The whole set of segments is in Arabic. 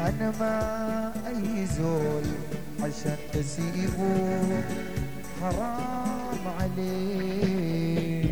أنا ما أي زول عشان تسيبه حرام عليه.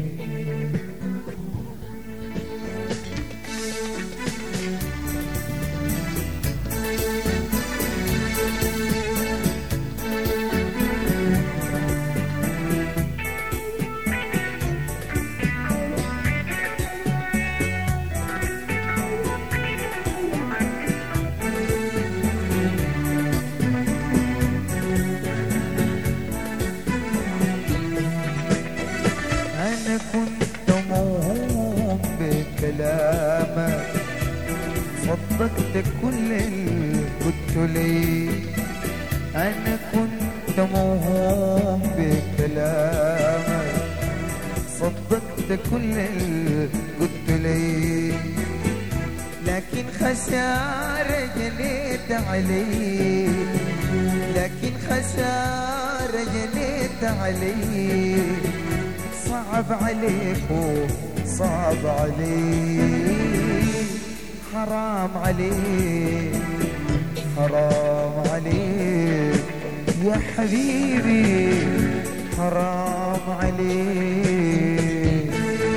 أنا كنت موهوم بكلامك، صدقت كل اللي قلت لي. أنا كنت موهوم بكلامك، صدقت كل اللي قلت لي. لكن خسارة جنيت علي، لكن خسارة جنيت علي. صعب عليك صعب عليك، حرام عليك حرام عليك يا حبيبي، حرام عليك.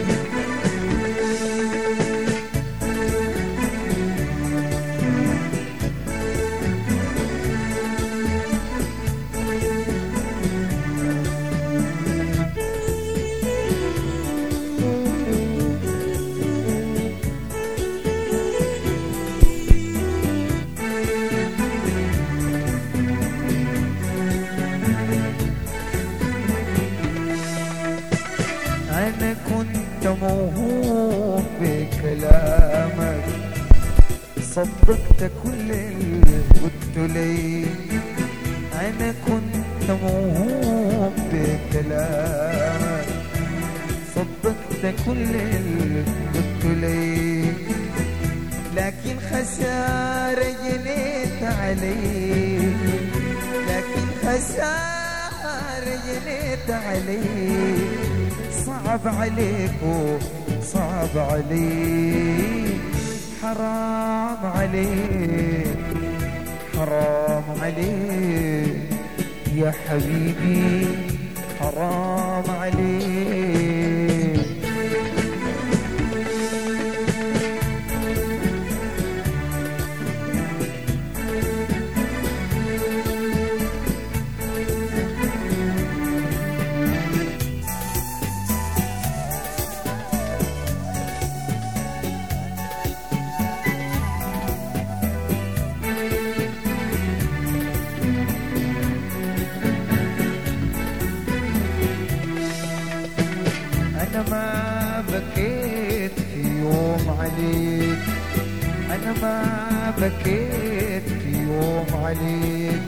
أنا كنت موهوم بكلامك، صدقت كل اللي قلت لي. أنا كنت موهوم بكلامك، صدقت كل اللي قلت لي. لكن خسارة جنيت علي، لكن خسارة جنيت علي. صعب عليك صعب عليك، حرام عليك حرام عليك يا حبيبي، حرام عليك. أنا ما بكيت في يوم عليك، أنا ما بكيت في يوم عليك،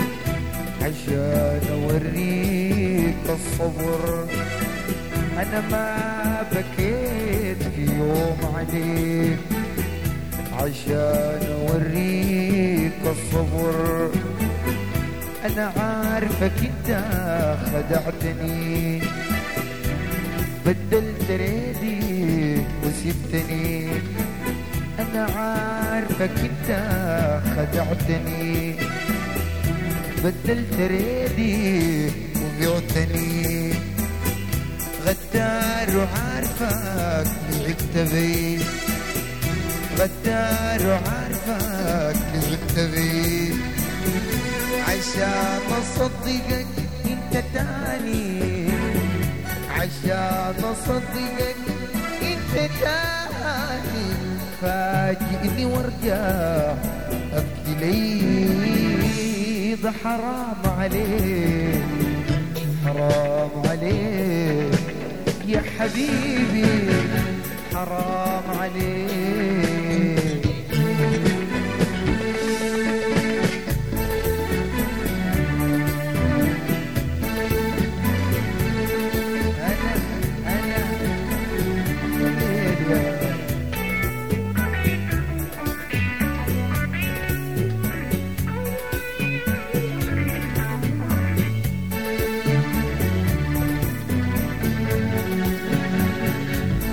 عشان أوريك الصبر. أنا ما بكيت في يوم عليك، عشان أوريك الصبر. أنا عارفك أنت خدعتني، بدلت ريدي وسبتني. أنا عارفك أنت خدعتني، بدلت ريدي وبعتني. غدار وعارفك لعبت بي، غدار وعارفك لعبت بي. عشان أصدقك أنت تاني، عشان أصدقك أنت تاني. فاجئني وارجع أبكي لي، ده حرام عليك حرام عليك يا حبيبي، حرام عليك.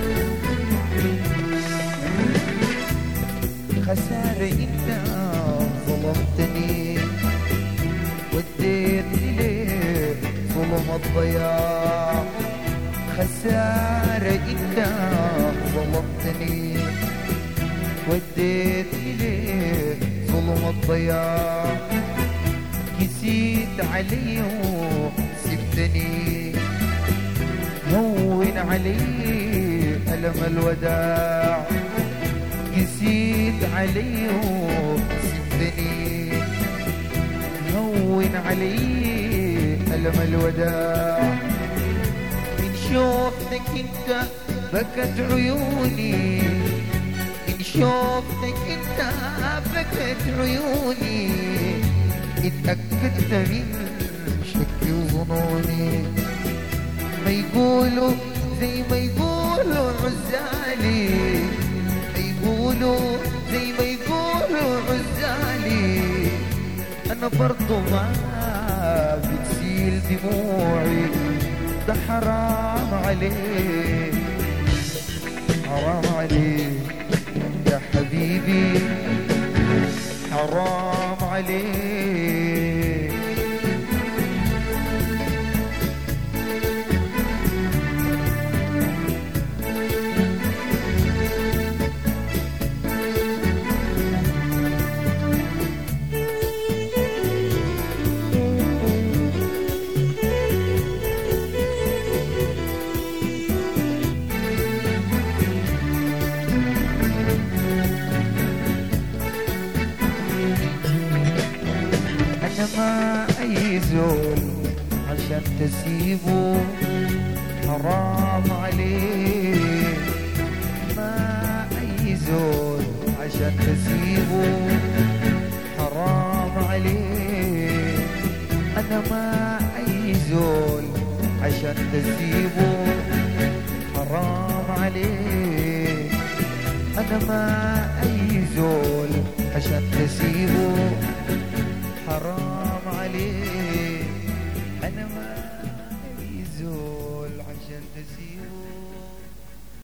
خسارة انت ظلمتني وديتني ليه ظلم الضياع خسارة انت ظلمتني وديتني ليه ظلم الضياع قسيت علي وسبتني هون علي ألم الوداع قسيت علي وسبتني هون علي ألم الوداع من شوفتك انت بكت عيوني من شوفتك انت بكت عيوني اتأكدت من شكي وظنوني ما يقولوا زي ما يقولوا عزالي ما يقولوا زي ما يقولوا عزالي أنا برضو ما بتسيل دموعي ده حرام عليك حرام عليك يا حبيبي حرام عليك أنا ما أي زول عشان تسيبه حرام عليك ما أي زول عشان تسيبه حرام عليك أنا ما أي زول عشان تسيبه حرام عليك أنا ما أي زول عشان تسيبه